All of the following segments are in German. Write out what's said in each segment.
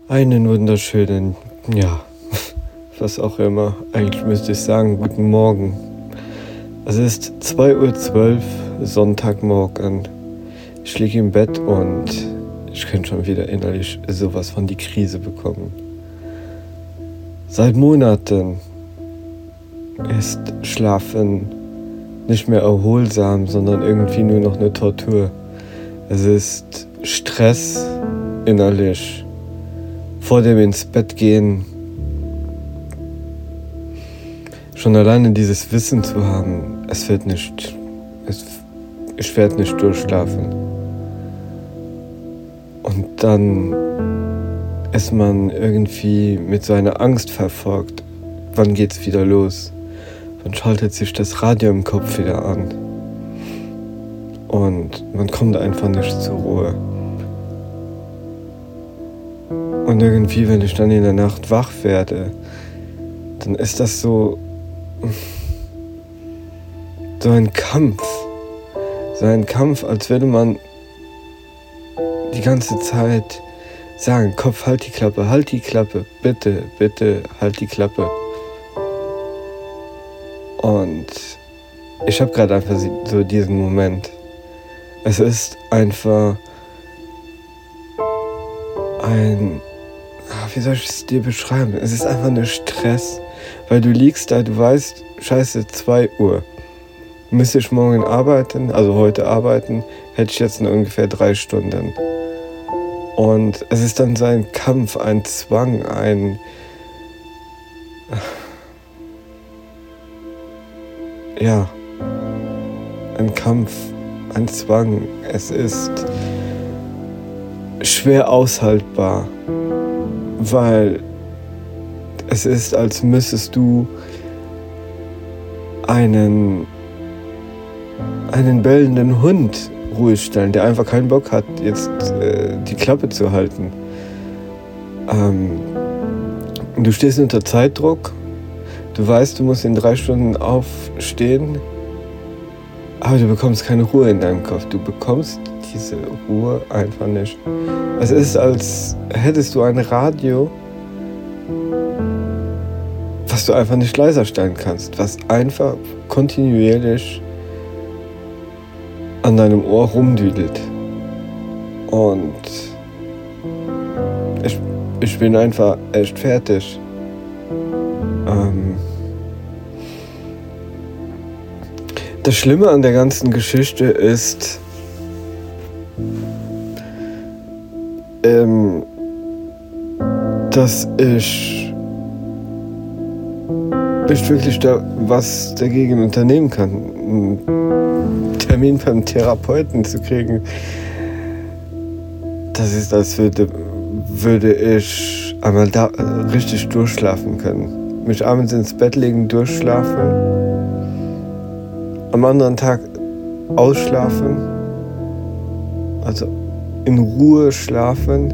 Einen wunderschönen, ja, was auch immer. Eigentlich müsste ich sagen, guten Morgen. Es ist 2:12 Uhr, Sonntagmorgen. Ich liege im Bett und ich könnte schon wieder innerlich sowas von die Krise bekommen. Seit Monaten ist Schlafen nicht mehr erholsam, sondern irgendwie nur noch eine Tortur. Es ist Stress innerlich. Vor dem ins Bett gehen, schon alleine dieses Wissen zu haben, ich werde nicht durchschlafen. Und dann ist man irgendwie mit so einer Angst verfolgt. Wann geht's wieder los? Wann schaltet sich das Radio im Kopf wieder an? Und man kommt einfach nicht zur Ruhe. Und irgendwie, wenn ich dann in der Nacht wach werde, dann ist das so ein Kampf. So ein Kampf, als würde man die ganze Zeit sagen, Kopf, halt die Klappe, bitte, bitte, halt die Klappe. Und ich habe gerade einfach so diesen Moment. Es ist einfach wie soll ich es dir beschreiben? Es ist einfach nur Stress, weil du liegst da, du weißt, scheiße, 2 Uhr. Müsste ich morgen arbeiten, also heute arbeiten, hätte ich jetzt nur ungefähr 3 Stunden. Und es ist dann so ein Kampf, ein Zwang, ein Kampf, ein Zwang. Es ist schwer aushaltbar, weil es ist, als müsstest du einen bellenden Hund ruhig stellen, der einfach keinen Bock hat, jetzt die Klappe zu halten. Du stehst unter Zeitdruck, du weißt, du musst in 3 Stunden aufstehen, aber du bekommst keine Ruhe in deinem Kopf. Du bekommst diese Ruhe einfach nicht. Es ist, als hättest du ein Radio, was du einfach nicht leiser stellen kannst, was einfach kontinuierlich an deinem Ohr rumdüdelt. Und ich bin einfach echt fertig. Das Schlimme an der ganzen Geschichte ist, dass ich nicht wirklich was dagegen unternehmen kann, einen Termin beim Therapeuten zu kriegen. Das ist, als würde ich einmal da richtig durchschlafen können. Mich abends ins Bett legen, durchschlafen, am anderen Tag ausschlafen, also in Ruhe schlafen,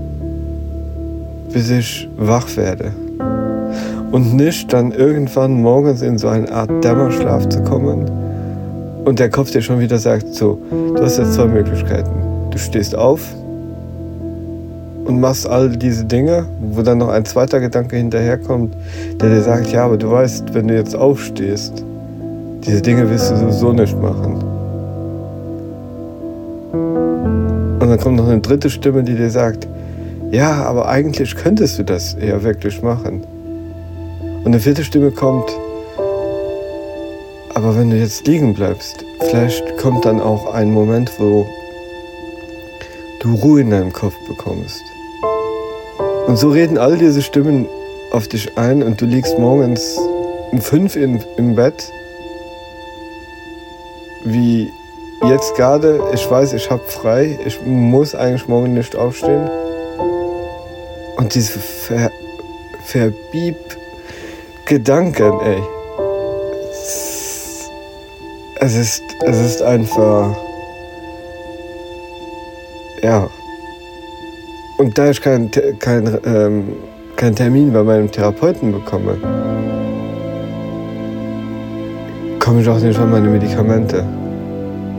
bis ich wach werde. Und nicht dann irgendwann morgens in so eine Art Dämmerschlaf zu kommen und der Kopf dir schon wieder sagt, so, du hast jetzt 2 Möglichkeiten. Du stehst auf und machst all diese Dinge, wo dann noch ein zweiter Gedanke hinterherkommt, der dir sagt, ja, aber du weißt, wenn du jetzt aufstehst, diese Dinge wirst du sowieso nicht machen. Und dann kommt noch eine dritte Stimme, die dir sagt, ja, aber eigentlich könntest du das ja wirklich machen. Und eine vierte Stimme kommt, aber wenn du jetzt liegen bleibst, vielleicht kommt dann auch ein Moment, wo du Ruhe in deinem Kopf bekommst. Und so reden all diese Stimmen auf dich ein und du liegst morgens um 5 im Bett, wie jetzt gerade, ich weiß, ich habe frei, ich muss eigentlich morgen nicht aufstehen. Und diese Verbieb-Gedanken, ey. Es ist einfach, ja. Und da ich keinen Termin bei meinem Therapeuten bekomme, komme ich auch nicht an meine Medikamente.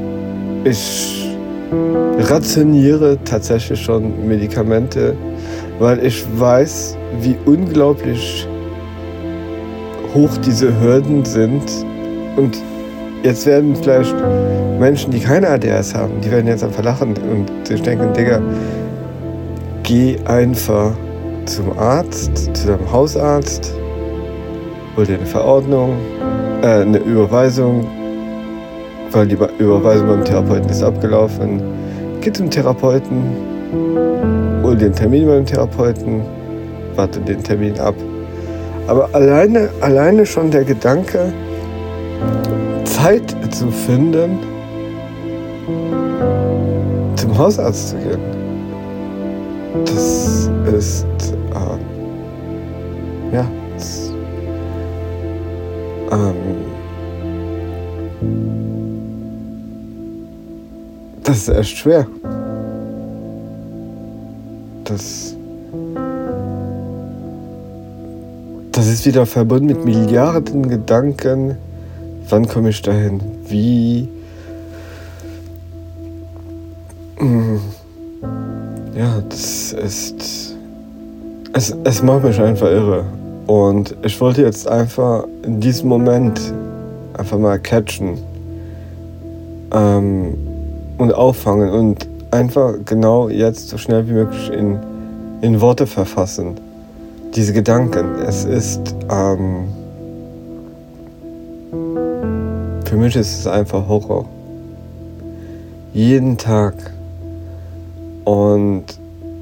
Ich rationiere tatsächlich schon Medikamente, weil ich weiß, wie unglaublich hoch diese Hürden sind. Und jetzt werden vielleicht Menschen, die keine ADHS haben, die werden jetzt einfach lachen und sich denken, Digga, geh einfach zum Arzt, zu deinem Hausarzt, hol dir eine Verordnung, eine Überweisung, weil die Überweisung beim Therapeuten ist abgelaufen. Geh zum Therapeuten, hol dir einen Termin beim Therapeuten, warte den Termin ab. Aber alleine schon der Gedanke, Zeit zu finden, zum Hausarzt zu gehen, das ist, das ist echt schwer. Das ist wieder verbunden mit Milliarden Gedanken. Wann komme ich dahin? Wie? Ja, das ist... Es macht mich einfach irre. Und ich wollte jetzt einfach in diesem Moment einfach mal catchen und auffangen und einfach genau jetzt so schnell wie möglich in Worte verfassen. Diese Gedanken. Es ist... für mich ist es einfach Horror. Jeden Tag. Und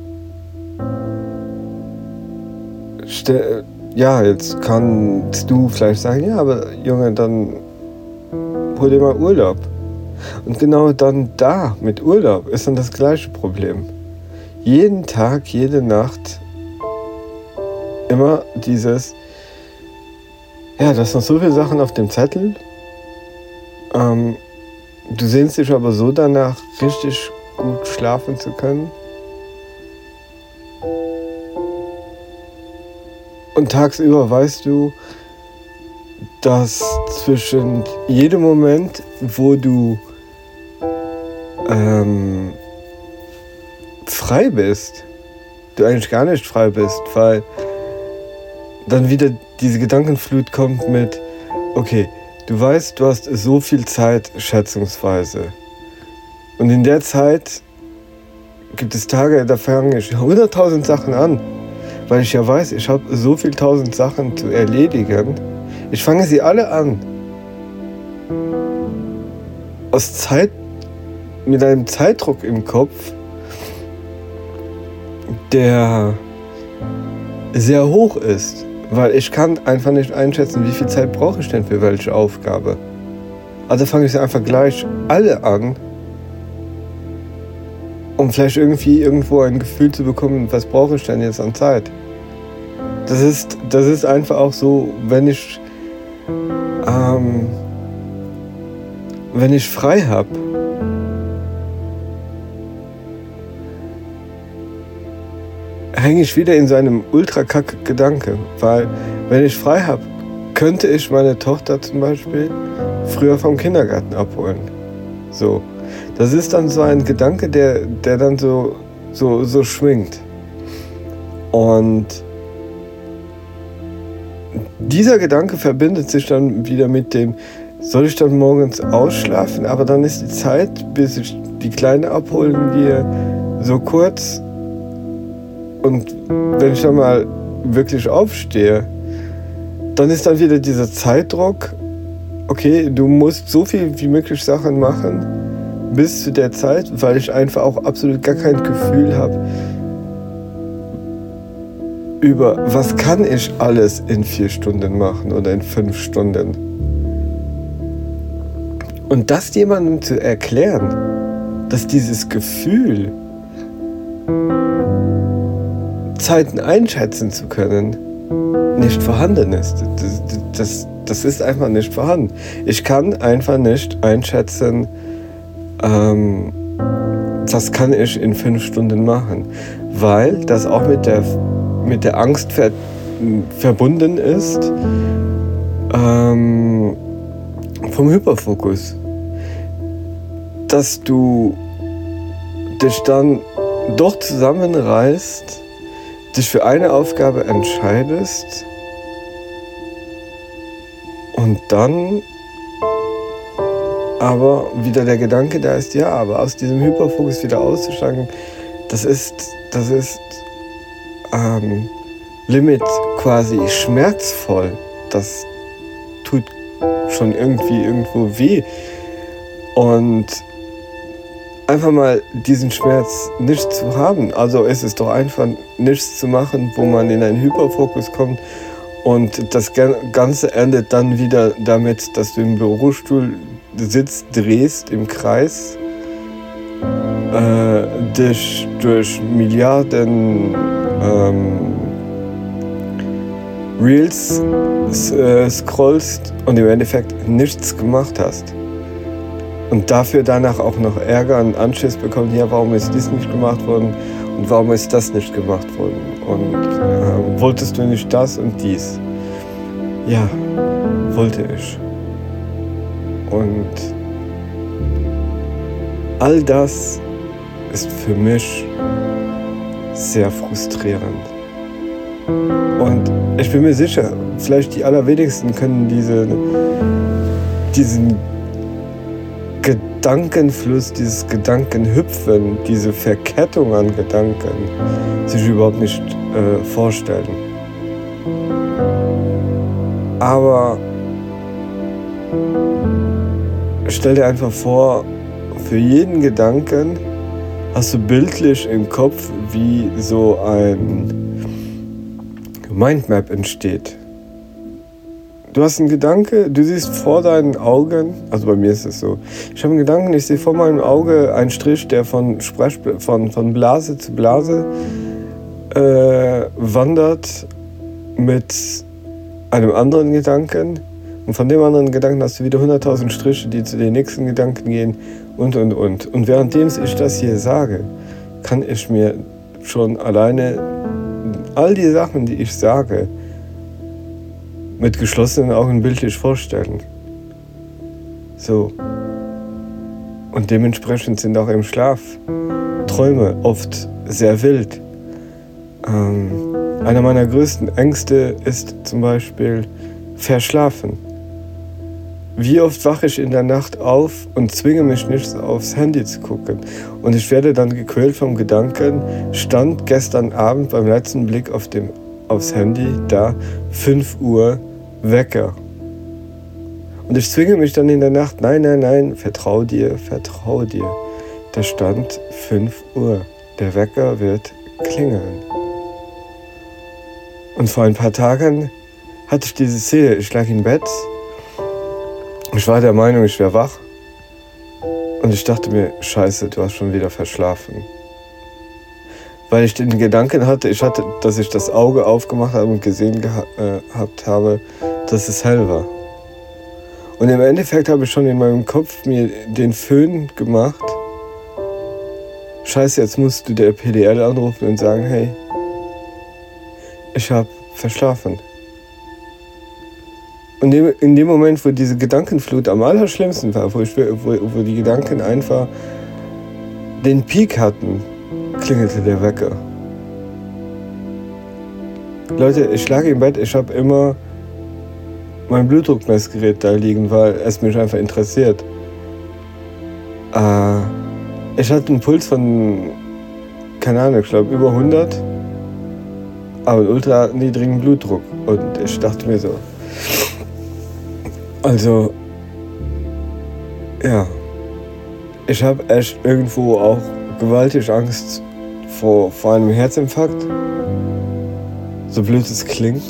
ja, jetzt kannst du vielleicht sagen, ja, aber Junge, dann hol dir mal Urlaub. Und genau dann da mit Urlaub ist dann das gleiche Problem. Jeden Tag, jede Nacht immer dieses, ja, das sind so viele Sachen auf dem Zettel. Du sehnst dich aber so danach, richtig gut schlafen zu können. Und tagsüber weißt du, dass zwischen jedem Moment, wo du frei bist, du eigentlich gar nicht frei bist, weil dann wieder diese Gedankenflut kommt mit, okay, du weißt, du hast so viel Zeit schätzungsweise. Und in der Zeit gibt es Tage, da fange ich 100.000 Sachen an. Weil ich ja weiß, ich habe so viel 1000 Sachen zu erledigen. Ich fange sie alle an. Mit einem Zeitdruck im Kopf, der sehr hoch ist. Weil ich kann einfach nicht einschätzen, wie viel Zeit brauche ich denn für welche Aufgabe. Also fange ich sie einfach gleich alle an, um vielleicht irgendwo ein Gefühl zu bekommen, was brauche ich denn jetzt an Zeit. Das ist einfach auch so, wenn ich frei habe, hänge ich wieder in so einem Ultra-Kack-Gedanke. Weil, wenn ich frei habe, könnte ich meine Tochter zum Beispiel früher vom Kindergarten abholen. So. Das ist dann so ein Gedanke, der dann so schwingt. Und dieser Gedanke verbindet sich dann wieder mit dem, soll ich dann morgens ausschlafen, aber dann ist die Zeit, bis ich die Kleine abholen gehe, so kurz. Und wenn ich dann mal wirklich aufstehe, dann ist dann wieder dieser Zeitdruck, okay, du musst so viel wie möglich Sachen machen bis zu der Zeit, weil ich einfach auch absolut gar kein Gefühl habe, über was kann ich alles in 4 Stunden machen oder in 5 Stunden. Und das jemandem zu erklären, dass dieses Gefühl, Zeiten einschätzen zu können, nicht vorhanden ist. Das ist einfach nicht vorhanden. Ich kann einfach nicht einschätzen, was kann ich in 5 Stunden machen, weil das auch mit der Angst verbunden ist, vom Hyperfokus. Dass du dich dann doch zusammenreißt, dich für eine Aufgabe entscheidest und dann aber wieder der Gedanke da ist, ja, aber aus diesem Hyperfokus wieder auszusteigen, das ist Limit quasi schmerzvoll. Das tut schon irgendwo weh. Und einfach mal diesen Schmerz nicht zu haben. Also ist es doch einfach nichts zu machen, wo man in einen Hyperfokus kommt und das Ganze endet dann wieder damit, dass du im Bürostuhl sitzt, drehst im Kreis, dich durch Milliarden Reels scrollst und im Endeffekt nichts gemacht hast. Und dafür danach auch noch Ärger und Anschiss bekommen, ja, warum ist dies nicht gemacht worden und warum ist das nicht gemacht worden und wolltest du nicht das und dies? Ja, wollte ich. Und all das ist für mich sehr frustrierend. Und ich bin mir sicher, vielleicht die allerwenigsten können diesen Gedankenfluss, dieses Gedankenhüpfen, diese Verkettung an Gedanken sich überhaupt nicht vorstellen. Aber stell dir einfach vor, für jeden Gedanken hast du bildlich im Kopf, wie so ein Mindmap entsteht. Du hast einen Gedanke, du siehst vor deinen Augen, also bei mir ist es so, ich habe einen Gedanken, ich sehe vor meinem Auge einen Strich, der von Blase zu Blase wandert mit einem anderen Gedanken. Und von dem anderen Gedanken hast du wieder 100.000 Striche, die zu den nächsten Gedanken gehen und. Und währenddem ich das hier sage, kann ich mir schon alleine all die Sachen, die ich sage, mit geschlossenen Augen bildlich vorstellen. So. Und dementsprechend sind auch im Schlaf Träume oft sehr wild. Einer meiner größten Ängste ist zum Beispiel Verschlafen. Wie oft wache ich in der Nacht auf und zwinge mich nicht aufs Handy zu gucken. Und ich werde dann gequält vom Gedanken, stand gestern Abend beim letzten Blick aufs Handy da 5 Uhr Wecker. Und ich zwinge mich dann in der Nacht, nein, vertrau dir. Da stand 5 Uhr. Der Wecker wird klingeln. Und vor ein paar Tagen hatte ich diese Szene, ich lag im Bett, ich war der Meinung, ich wäre wach und ich dachte mir, scheiße, du hast schon wieder verschlafen. Weil ich den Gedanken hatte, dass ich das Auge aufgemacht habe und gesehen gehabt habe, dass es hell war. Und im Endeffekt habe ich schon in meinem Kopf mir den Föhn gemacht, scheiße, jetzt musst du der PDL anrufen und sagen, hey, ich habe verschlafen. Und in dem Moment, wo diese Gedankenflut am allerschlimmsten war, wo die Gedanken einfach den Peak hatten, klingelte der Wecker. Leute, ich lag im Bett, ich habe immer mein Blutdruckmessgerät da liegen, weil es mich einfach interessiert. Ich hatte einen Puls von, keine Ahnung, ich glaube über 100, aber einen ultra niedrigen Blutdruck. Und ich dachte mir so, also, ja, ich habe echt irgendwo auch gewaltig Angst vor einem Herzinfarkt, so blöd es klingt.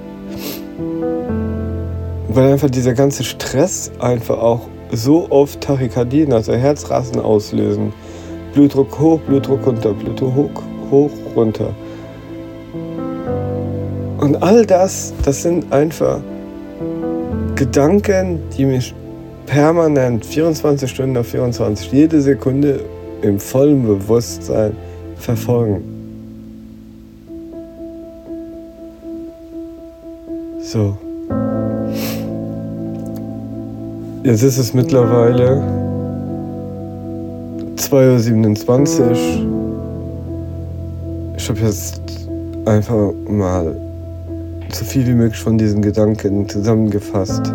Weil einfach dieser ganze Stress einfach auch so oft Tachykardien, also Herzrasen auslösen. Blutdruck hoch, Blutdruck runter, Blutdruck hoch, runter. Und all das sind einfach Gedanken, die mich permanent 24 Stunden auf 24, jede Sekunde im vollen Bewusstsein verfolgen. So. Jetzt ist es mittlerweile 2:27 Uhr. Ich habe jetzt einfach mal so viel wie möglich von diesen Gedanken zusammengefasst.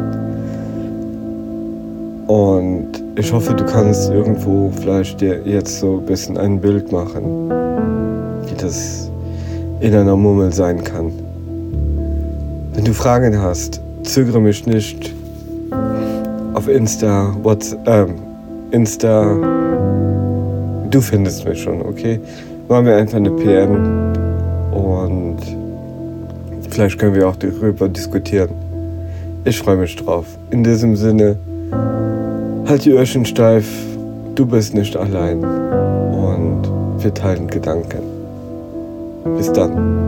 Und ich hoffe, du kannst irgendwo vielleicht dir jetzt so ein bisschen ein Bild machen, wie das in einer Murmel sein kann. Wenn du Fragen hast, zögere mich nicht auf Insta, du findest mich schon, okay? Machen wir einfach eine PM und vielleicht können wir auch darüber diskutieren. Ich freue mich drauf. In diesem Sinne, halt die Öhrchen steif, du bist nicht allein und wir teilen Gedanken. Bis dann.